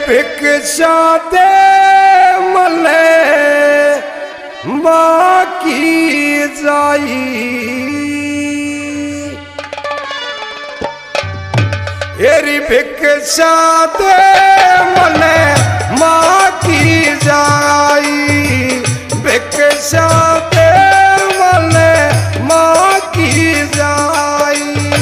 भिक्षा दे मले बाकी जाई एरी भिक्षा दे मले माँ की जाई भिक्षा दे मले माँ की जाई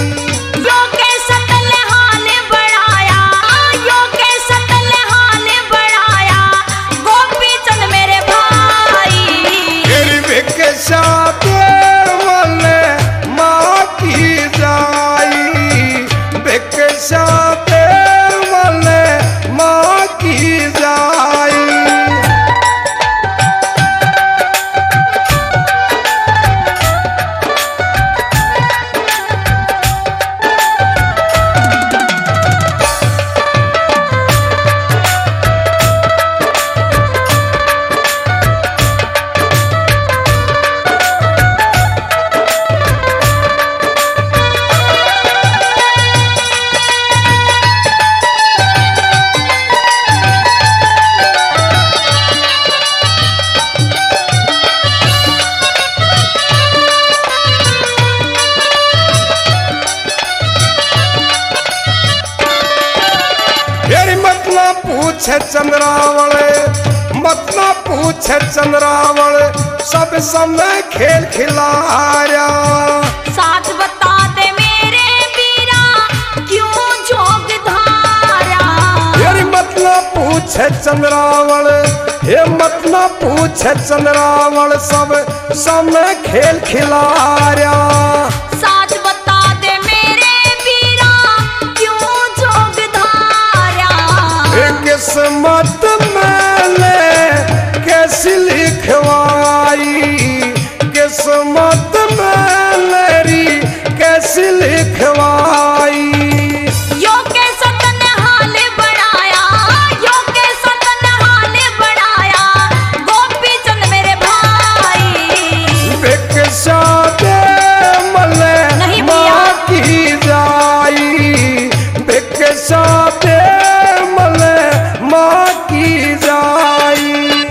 पूछे चंद्रावल मत ना पूछे चंद्रावल सब समय खेल खिलाया साथ बता दे मेरे वीरा क्यों जोग धारा यारी मत ना पूछे चंद्रावल हे मत ना पूछे चंद्रावल सब समय खेल खिलाया साथ बता दे मेरे वीरा क्यों जोग धारा किस्मत मैंने कैसी लिखवाई किस्मत मैंने कैसी लिखवाई यो के सतन हाल बढ़ाया यो के सतन हाल बढ़ाया गोपी चंद मेरे भाई भिक्षा दे मले माँ की जाई भिक्षा दे मले माँ की जाई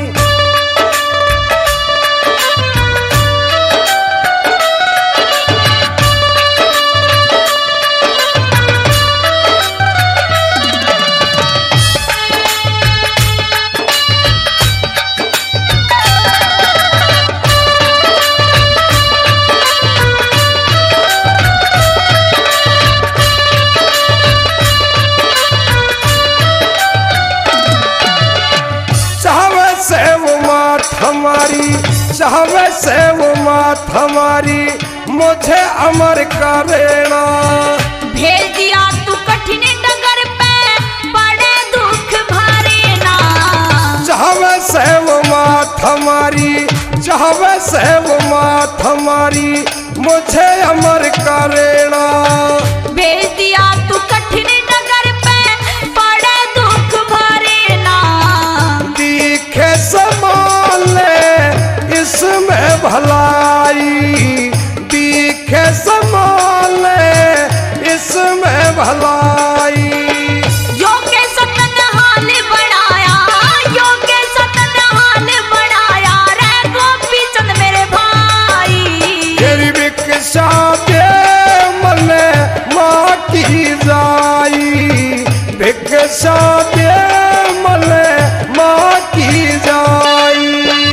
हमारी चाहवे से वो मात हमारी मुझे अमर करेना भेज दिया तू कठिन डगर पे बड़े दुख भरे ना चाहवे से वो मात हमारी चाहवे से वो मात हमारी मुझे अमर करेना भेज दिया तू कठिन डगर पे बड़े दुख भरे ना दिखे संभाले इसमें भलाई दिखे संभाले इसमें भलाई यो के सतन हाल बढ़ाया यो के सतन हाल बढ़ाया रे गोपी चंद मेरे भाई तेरी भिक्षा दे मले माँ की जाई भिक्षा दे मले माँ की जाई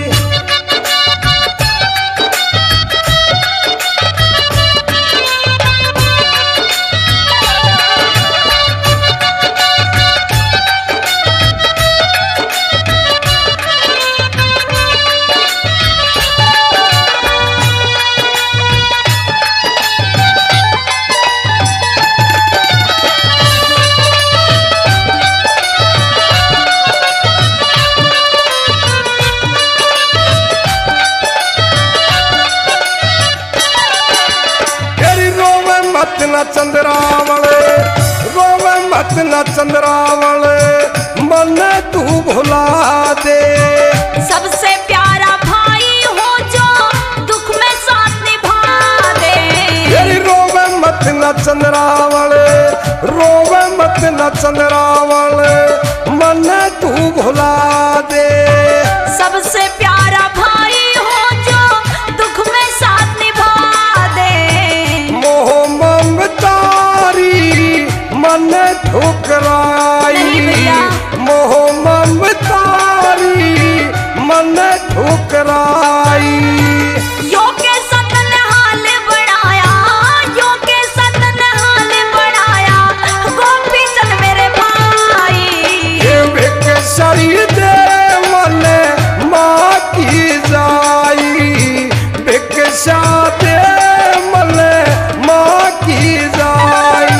न चंद्रावल रोवे मत न चंद्रावल मन तू भुला दे सबसे प्यारा भाई हो जो दुख में साथ निभा दे रोवे मत न चंद्रावल रोवे मत न चंद्रावल मन तू भुला दे। सबसे प्यारा भाई हो जो दुख में साथ निभा दे। मोह ममतारी मन ठुकराई, नहीं भैया। मोह ममतारी मन ठुकराई। यो के सतन हाल बढ़ाया, यो के सतन हाल बढ़ाया, गोपी चंद मेरे भाई। ये भिक्षरी दे मन माँ की जाई, भिक्षा दे मन माँ की जाई।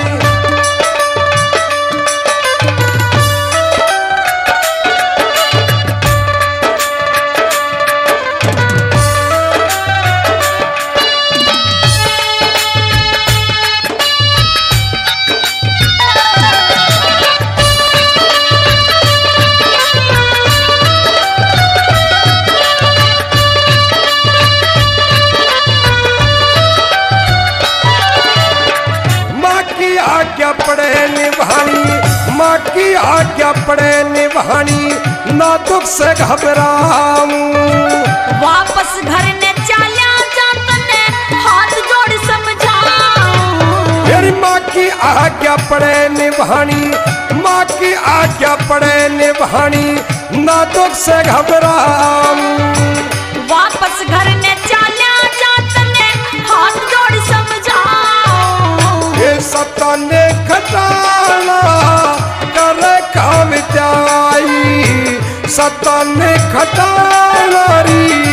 आज्ञा पड़े निभानी, माँ की आज्ञा पड़े निभानी, ना दुख से घबराऊं। वापस घर ने चाल्या जात ने हाथ जोड़ समझाऊं। मेरी माँ की आज्ञा पड़े निभानी, माँ की आज्ञा पड़े निभानी, ना दुख से घबराऊं। वापस घर ने चाल्या जात ने हाथ जोड़ समझाऊं। ये सताने खटाना करे काम त्याई, सताने खटाना री